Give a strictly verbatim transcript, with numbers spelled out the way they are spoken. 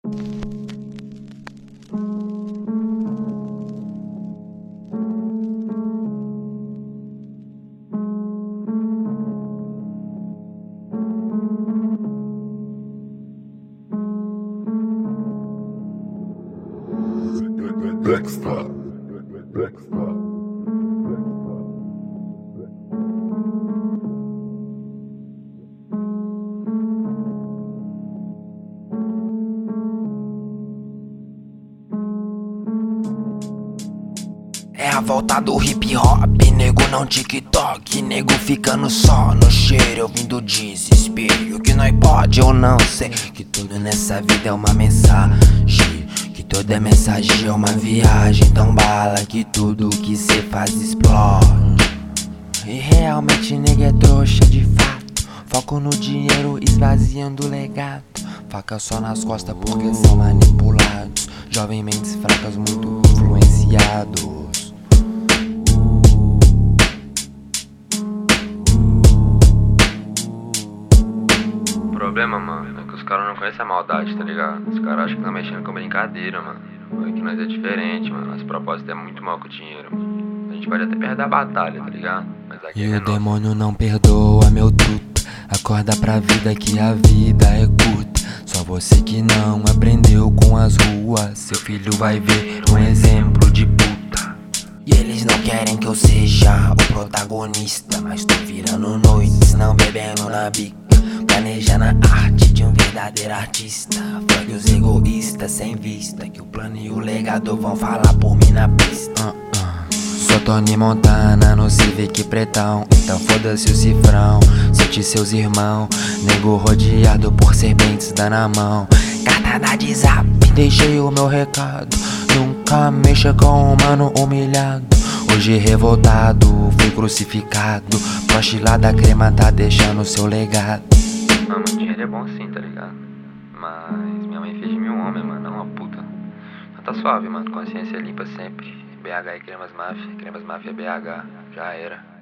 Blackstar, Blackstar. É a volta do hip hop, nego não TikTok, nego ficando só no cheiro, ouvindo desespero. Que nós pode ou não sei, que tudo nessa vida é uma mensagem, que toda mensagem é uma viagem tão bala que tudo que cê faz explode. E realmente nego é trouxa de fato, foco no dinheiro esvaziando o legado, faca só nas costas porque são manipulados, jovens mentes fracas muito influenciados. O problema, mano, é que os caras não conhecem a maldade, tá ligado? Os caras acham que tá mexendo com brincadeira, mano. É que nós é diferente, mano. Nossa proposta é muito mal com o dinheiro, mano. A gente pode até perder a batalha, tá ligado? Mas aqui E é o nosso. demônio não perdoa, meu truta. Acorda pra vida que a vida é curta. Só você que não aprendeu com as ruas. Seu filho vai ver um exemplo de puta. E eles não querem que eu seja o protagonista, mas tô virando noites, não bebendo na bica, planejando a arte de um verdadeiro artista. Fuck os egoístas sem vista, que o plano e o legado vão falar por mim na pista. uh -uh. Sou Tony Montana no Civic pretão, então foda-se o cifrão. Sente seus irmãos, nego rodeado por serpentes dá na mão. Cartada de zap, deixei o meu recado. Nunca mexa com um mano humilhado. Hoje revoltado, fui crucificado. Poste lá da crema tá deixando seu legado. Ah, mano, dinheiro é bom sim, tá ligado? Mas minha mãe fez de mim um homem, mano, não uma puta. Mas tá suave, mano, consciência limpa sempre. B H e Cremas Mafia, Cremas Mafia B H, já era.